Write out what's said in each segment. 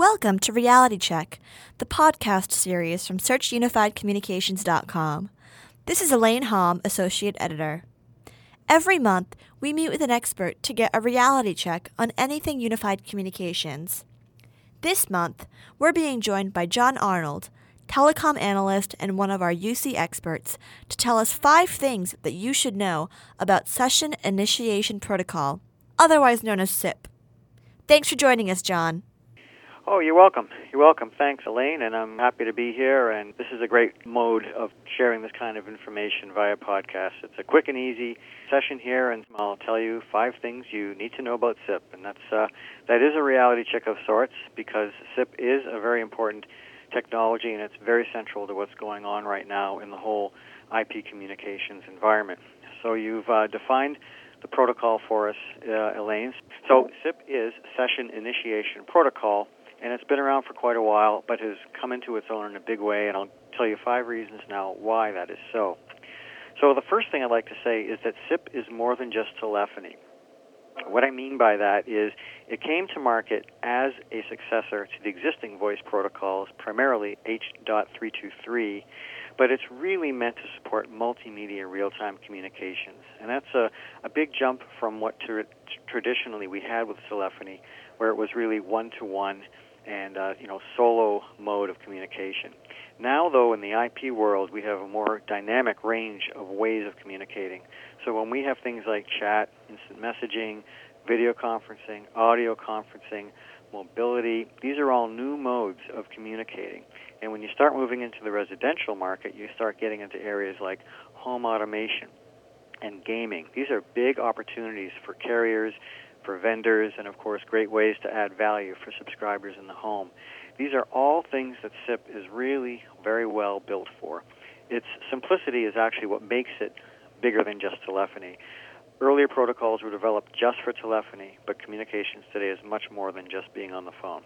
Welcome to Reality Check, the podcast series from SearchUnifiedCommunications.com. This is Elaine Hom, Associate Editor. Every month, we meet with an expert to get a reality check on anything unified communications. This month, we're being joined by John Arnold, telecom analyst and one of our UC experts, to tell us 5 things that you should know about Session Initiation Protocol, otherwise known as SIP. Thanks for joining us, John. Oh, you're welcome. You're welcome. Thanks, Elaine, and I'm happy to be here. And this is a great mode of sharing this kind of information via podcast. It's a quick and easy session here, and I'll tell you 5 things you need to know about SIP. And that is a reality check of sorts, because SIP is a very important technology, and it's very central to what's going on right now in the whole IP communications environment. So you've defined the protocol for us, Elaine. So SIP is Session Initiation Protocol, and it's been around for quite a while, but has come into its own in a big way, and I'll tell you 5 reasons now why that is so. So the first thing I'd like to say is that SIP is more than just telephony. What I mean by that is it came to market as a successor to the existing voice protocols, primarily H.323, but it's really meant to support multimedia real-time communications. And that's a big jump from what traditionally we had with telephony, where it was really one-to-one and solo mode of communication. Now, though, in the IP world, we have a more dynamic range of ways of communicating. So when we have things like chat, instant messaging, video conferencing, audio conferencing, mobility, these are all new modes of communicating. And when you start moving into the residential market, you start getting into areas like home automation and gaming. These are big opportunities for carriers, for vendors, and of course great ways to add value for subscribers in the home. These are all things that SIP is really very well built for. Its simplicity is actually what makes it bigger than just telephony. Earlier protocols were developed just for telephony, but communications today is much more than just being on the phone.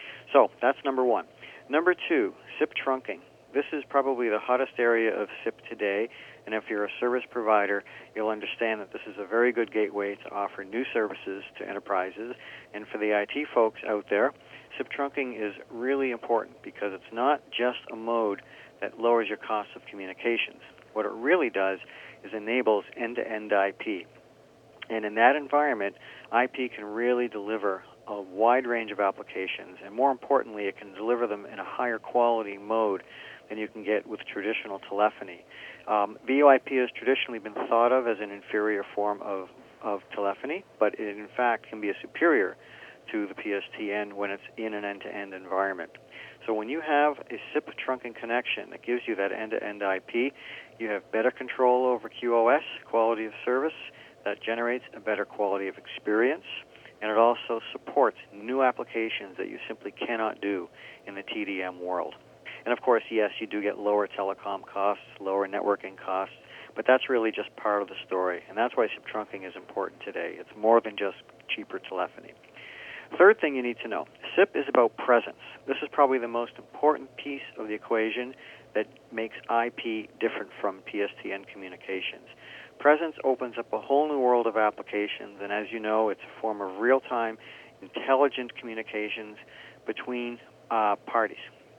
So that's number 1. Number 2, SIP trunking. This is probably the hottest area of SIP today, and if you're a service provider, you'll understand that this is a very good gateway to offer new services to enterprises. And for the IT folks out there, SIP trunking is really important because it's not just a mode that lowers your cost of communications. What it really does is enables end-to-end IP. And in that environment, IP can really deliver a wide range of applications, and more importantly, it can deliver them in a higher quality mode than you can get with traditional telephony. VoIP has traditionally been thought of as an inferior form of telephony, but it in fact can be a superior to the PSTN when it's in an end-to-end environment. So when you have a SIP trunking connection that gives you that end-to-end IP, you have better control over QoS, quality of service, that generates a better quality of experience, and it also supports new applications that you simply cannot do in the TDM world. And of course, yes, you do get lower telecom costs, lower networking costs, but that's really just part of the story, and that's why SIP trunking is important today. It's more than just cheaper telephony. Third thing you need to know, SIP is about presence. This is probably the most important piece of the equation that makes IP different from PSTN communications. Presence opens up a whole new world of applications, and as you know, it's a form of real-time, intelligent communications between parties.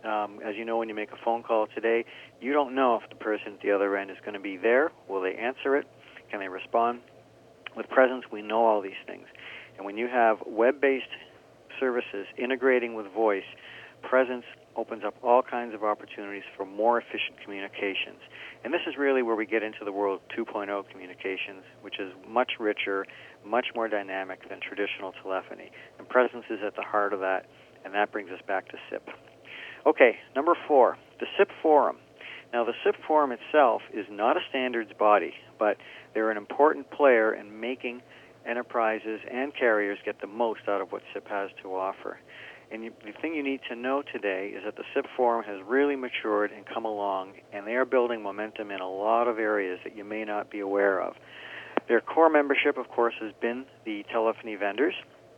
As you know, when you make a phone call today, you don't know if the person at the other end is going to be there. Will they answer it? Can they respond? With presence, we know all these things. And when you have web-based services integrating with voice, presence opens up all kinds of opportunities for more efficient communications. And this is really where we get into the world 2.0 communications, which is much richer, much more dynamic than traditional telephony. And presence is at the heart of that, and that brings us back to SIP. Okay, number 4, the SIP Forum. Now, the SIP Forum itself is not a standards body, but they're an important player in making enterprises and carriers get the most out of what SIP has to offer. And the thing you need to know today is that the SIP Forum has really matured and come along, and they are building momentum in a lot of areas that you may not be aware of. Their core membership, of course, has been the telephony vendors,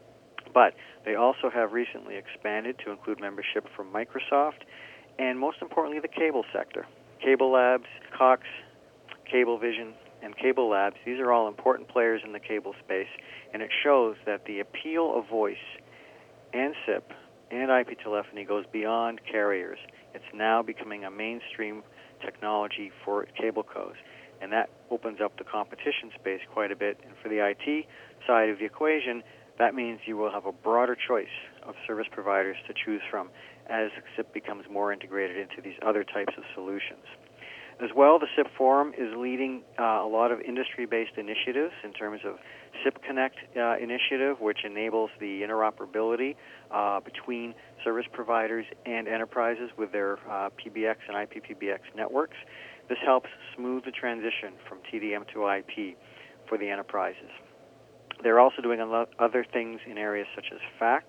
but they also have recently expanded to include membership from Microsoft and, most importantly, the cable sector. Cable Labs, Cox, Cablevision, and Cable Labs, these are all important players in the cable space, and it shows that the appeal of voice and SIP and IP telephony goes beyond carriers. It's now becoming a mainstream technology for cablecos, and that opens up the competition space quite a bit. And for the IT side of the equation, that means you will have a broader choice of service providers to choose from as SIP becomes more integrated into these other types of solutions. As well, the SIP Forum is leading a lot of industry-based initiatives in terms of SIP Connect initiative, which enables the interoperability between service providers and enterprises with their PBX and IPPBX networks. This helps smooth the transition from TDM to IP for the enterprises. They're also doing other things in areas such as fax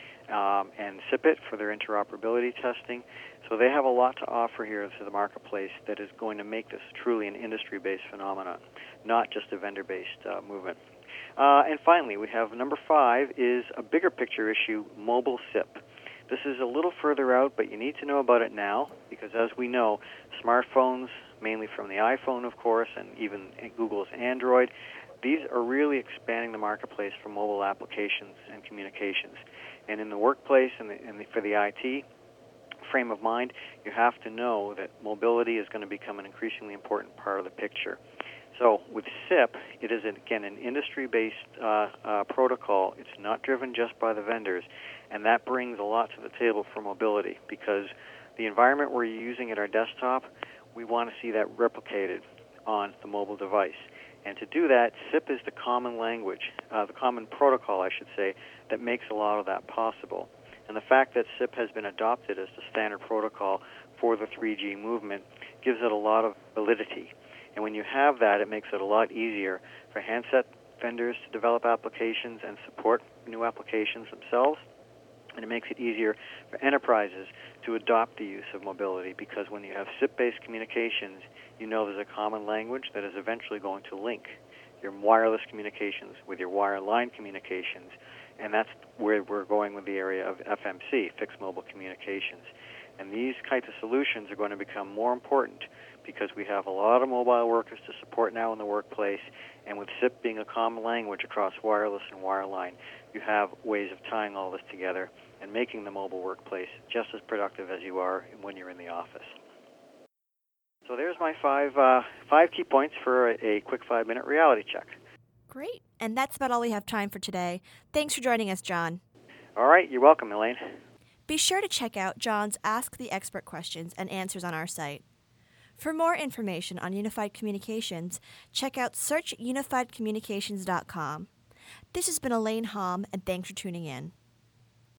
and SIP-IT for their interoperability testing. So they have a lot to offer here to the marketplace that is going to make this truly an industry-based phenomenon, not just a vendor-based movement. And finally, we have number 5 is a bigger picture issue, mobile SIP. This is a little further out, but you need to know about it now because, as we know, smartphones, mainly from the iPhone, of course, and even Google's Android, these are really expanding the marketplace for mobile applications and communications. And in the workplace and for the IT frame of mind, you have to know that mobility is going to become an increasingly important part of the picture. So with SIP, it is, again, an industry-based protocol. It's not driven just by the vendors, and that brings a lot to the table for mobility because the environment we're using at our desktop, we want to see that replicated on the mobile device. And to do that, SIP is the common language, the common protocol, I should say, that makes a lot of that possible. And the fact that SIP has been adopted as the standard protocol for the 3G movement gives it a lot of validity. And when you have that, it makes it a lot easier for handset vendors to develop applications and support new applications themselves. And it makes it easier for enterprises to adopt the use of mobility because when you have SIP-based communications, you know there's a common language that is eventually going to link your wireless communications with your wireline communications. And that's where we're going with the area of FMC, fixed mobile communications. And these types of solutions are going to become more important because we have a lot of mobile workers to support now in the workplace, and with SIP being a common language across wireless and wireline, you have ways of tying all this together and making the mobile workplace just as productive as you are when you're in the office. So there's my five key points for a quick 5-minute reality check. Great. And that's about all we have time for today. Thanks for joining us, John. All right. You're welcome, Elaine. Be sure to check out John's Ask the Expert questions and answers on our site. For more information on Unified Communications, check out searchunifiedcommunications.com. This has been Elaine Hom, and thanks for tuning in.